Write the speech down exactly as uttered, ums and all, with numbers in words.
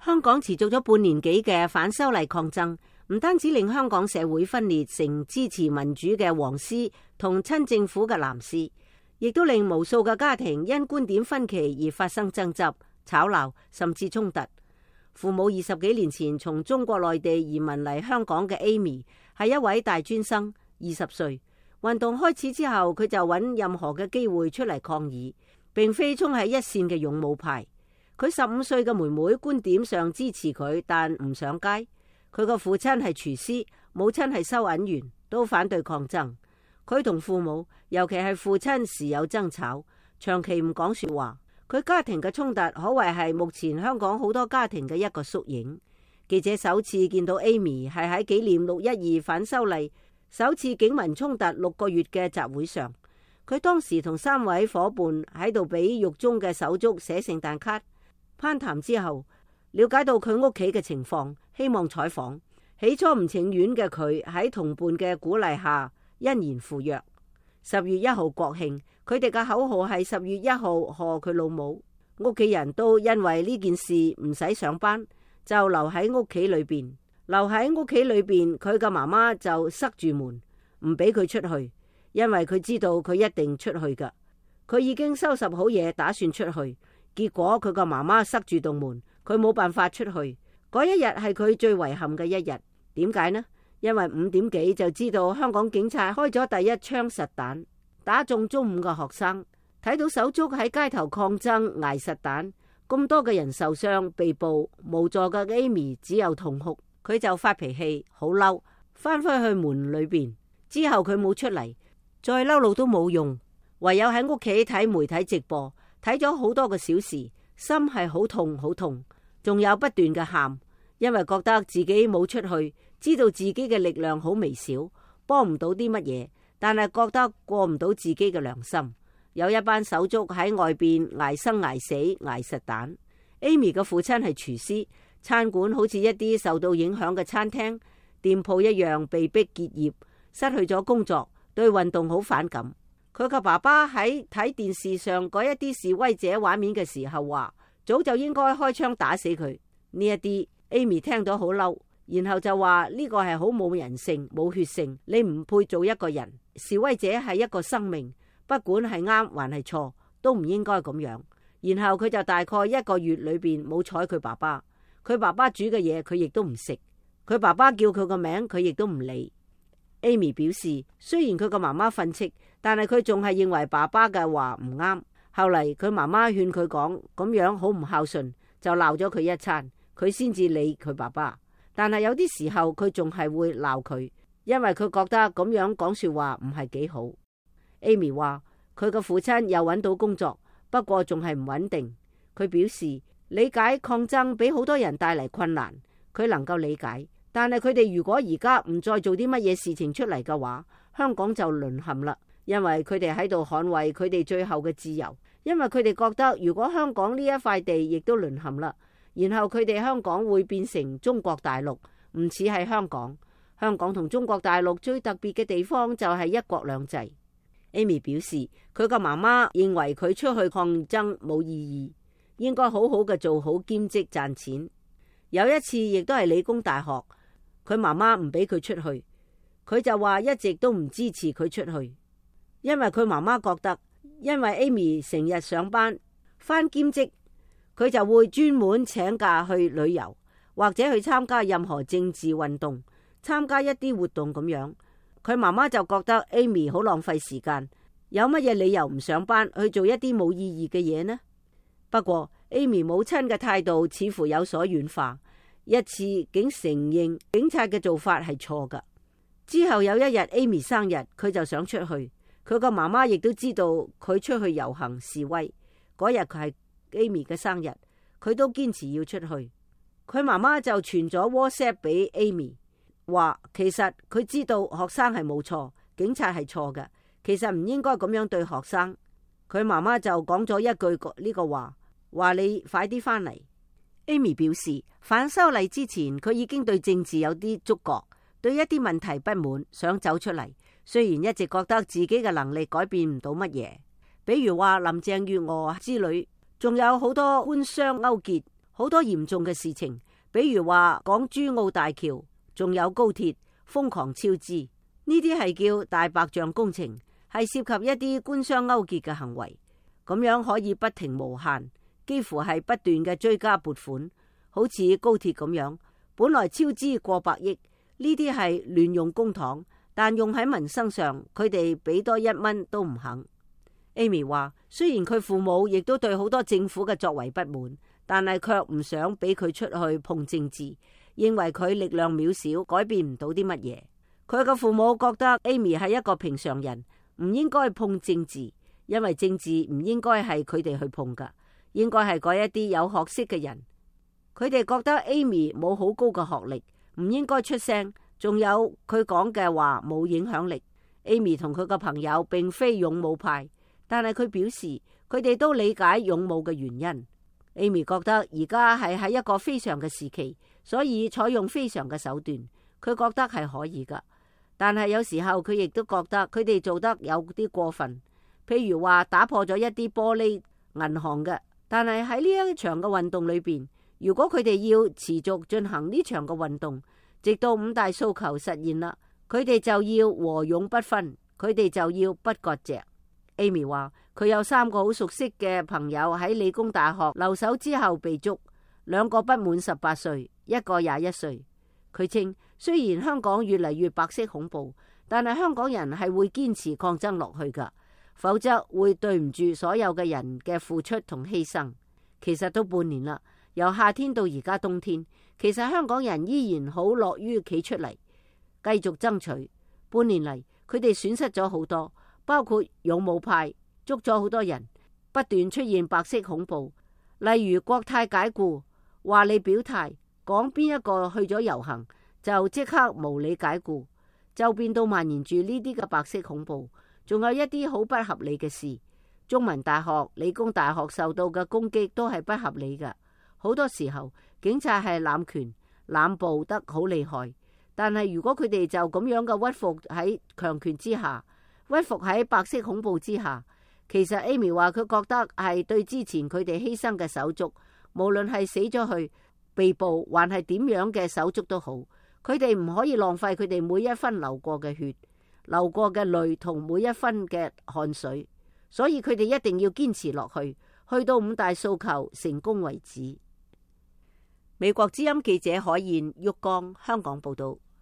香港持續咗半年幾嘅反修例抗爭，唔單止令香港社會分裂成支持民主嘅黃絲同親政府嘅藍絲，亦都令無數嘅家庭因觀點分歧而發生爭執、吵鬧，甚至衝突。父母二十幾年前從中國內地移民嚟香港嘅 Amy 係一位大專生，二十歲。運動開始之後，佢就揾任何嘅機會出嚟抗議，並非衝喺一線嘅勇武派。佢十五歲嘅妹妹觀點上支持佢，但唔上街。佢個父親係廚師，母親係收銀員，都反對抗爭。佢同父母，尤其係父親時有爭吵，長期唔講說話。佢家庭嘅衝突可謂係目前香港好多家庭嘅一個縮影。記者首次見到 Amy 係喺紀念六一二反修例首次警民衝突六個月嘅集會上，佢當時同三位伙伴喺度俾獄中嘅手足寫聖誕卡。攀談之後，了解到佢屋企嘅情況，希望採訪。起初唔情願嘅佢喺同伴嘅鼓勵下，欣然赴約。十月一號國慶，佢哋嘅口號係十月一號賀佢老母。屋企人都因為呢件事唔使上班，就留喺屋企裏邊。留喺屋企裏邊，佢嘅媽媽就塞住門，唔俾佢出去，因為佢知道佢一定出去噶。佢已經收拾好嘢，打算出去。結果佢個媽媽塞住棟門，佢冇辦法出去。嗰一日係佢最遺憾嘅一日。點解呢？因為五點幾就知道香港警察開咗第一槍實彈，打中中五個學生。睇到手足喺街頭抗爭挨實彈，咁多嘅人受傷被捕，無助嘅 Amy 只有痛哭。佢就發脾氣，好嬲，翻返去門裏邊。之後佢冇出嚟，再嬲怒都冇用，唯有喺屋企睇媒體直播。睇咗好多個小時，心係好痛好痛，仲有不斷嘅喊，因為覺得自己冇出去，知道自己嘅力量好微小，幫唔到啲乜嘢，但係覺得過唔到自己嘅良心。有一班手足喺外邊捱生捱死捱實彈。Amy 嘅父親係廚師，餐館好似一啲受到影響嘅餐廳、店鋪一樣被逼結業，失去咗工作，對運動好反感。佢個爸爸喺睇電視上嗰一啲示威者畫面嘅時候話，早就應該開槍打死佢。呢一啲 Amy 聽到好嬲，然後就話呢個係好冇人性、冇血性，你唔配做一個人。示威者係一個生命，不管係啱還係錯，都唔應該咁樣。然後佢就大概一個月裏邊冇睬佢爸爸，佢爸爸煮嘅嘢佢亦都唔食，佢爸爸叫佢個名佢亦都唔理。Amy 表示，雖然佢個媽媽訓斥，但係佢仲係認為爸爸嘅話唔啱。後嚟佢媽媽勸佢講咁樣好唔孝順，就鬧咗佢一餐，佢先至理佢爸爸。但係有啲時候佢仲係會鬧佢，因為佢覺得咁樣講說話唔係幾好。Amy 話佢個父親又揾到工作，不過仲係唔穩定。佢表示理解抗爭俾好多人帶嚟困難，佢能夠理解。但係佢哋如果而家唔再做啲乜嘢事情出嚟嘅話，香港就淪陷啦。因為佢哋喺度捍衛佢哋最後嘅自由，因為佢哋覺得如果香港呢一塊地亦都淪陷啦，然後佢哋香港會變成中國大陸，唔似係香港。香港同中國大陸最特別嘅地方就係一國兩制。Amy 表示佢個媽媽認為佢出去抗爭冇意義，應該好好嘅做好兼職賺錢。有一次亦都係理工大學，佢媽媽唔俾佢出去，佢就話一直都唔支持佢出去，因為佢媽媽覺得，因為 Amy 成日上班返兼職，佢就會專門請假去旅遊，或者去參加任何政治運動，參加一啲活動咁樣。佢媽媽就覺得 Amy 好浪費時間，有乜嘢理由唔上班去做一啲冇意義嘅嘢呢？不過 Amy 母親嘅態度似乎有所軟化，一次竟承認警察嘅做法係錯噶。之後有一日 Amy 生日，佢就想出去，佢個媽媽亦都知道佢出去遊行示威。嗰日佢係 Amy 嘅生日，佢都堅持要出去。佢媽媽就傳咗 WhatsApp 俾 Amy， 話其實佢知道學生係冇錯，警察係錯嘅，其實唔應該咁樣對學生。佢媽媽就講咗一句呢個話，話你快啲翻嚟。Amy 表示反修例之前，佢已經對政治有啲觸覺，對一啲問題不滿，想走出嚟。雖然一直覺得自己嘅能力改變唔到乜嘢，比如話林鄭月娥之類，仲有好多官商勾結， 好多嚴重嘅事情，比如話港珠澳大橋，仲有高鐵瘋狂超支，呢啲係叫大白象工程，係涉及一啲官商勾結嘅行為。咁樣可以不停無限，幾乎係不斷嘅追加撥款，好似高鐵咁樣，本來超支過百億，呢啲係亂用公帑，但用喺民生上，佢哋俾多一蚊都唔肯。Amy 話，雖然佢父母亦都對好多政府嘅作為不滿，但係卻唔想俾佢出去碰政治，認為佢力量渺小，改變唔到啲乜嘢。佢嘅父母覺得 Amy 係一個平常人，唔應該碰政治，因為政治唔應該係佢哋去碰噶，應該係嗰一啲有學識嘅人。佢哋覺得 Amy 冇好高嘅學歷，唔應該出聲，仲有佢講嘅話冇影響力。Amy 同佢嘅朋友並非勇武派，但係佢表示佢哋都理解勇武嘅原因。Amy 覺得而家係喺一個非常嘅時期，所以採用非常嘅手段，佢覺得係可以噶。但係有時候佢亦都覺得佢哋做得有啲過分，譬如話打破咗一啲玻璃銀行嘅。但係喺呢一場嘅運動裏邊，如果佢哋要持續進行呢場嘅運動，直到五大訴求實現啦，佢哋就要和勇不分，佢哋就要不割席。Amy 話佢有三個好熟悉嘅朋友喺理工大學留守之後被捉，兩個不滿十八歲，一個廿一歲。佢稱雖然香港越嚟越白色恐怖，但係香港人係會堅持抗爭落去噶，否則會對唔住所有嘅人嘅付出同犧牲。其實都半年啦，由夏天到而家冬天，其實香港人依然好樂於企出嚟繼續爭取。半年嚟，佢哋損失咗好多，包括勇武派捉咗好多人，不斷出現白色恐怖，例如國泰解僱，話你表態講邊一個去咗遊行就即刻無理解僱，就變到蔓延住呢啲嘅白色恐怖。仲有一啲好不合理嘅事，中文大學、理工大學受到嘅攻擊都係不合理嘅。好多時候警察係濫權濫暴得好厲害，但係如果佢哋就咁樣嘅屈服喺強權之下，屈服喺白色恐怖之下，其實 Amy 話佢覺得係對之前佢哋犧牲嘅手足，無論係死咗去、被捕還係點樣嘅手足都好，佢哋唔可以浪費佢哋每一分流過嘅血、流過嘅淚同每一分嘅汗水，所以佢哋一定要堅持落去，去到五大訴求成功為止。美國之音記者海燕、旭江香港報道。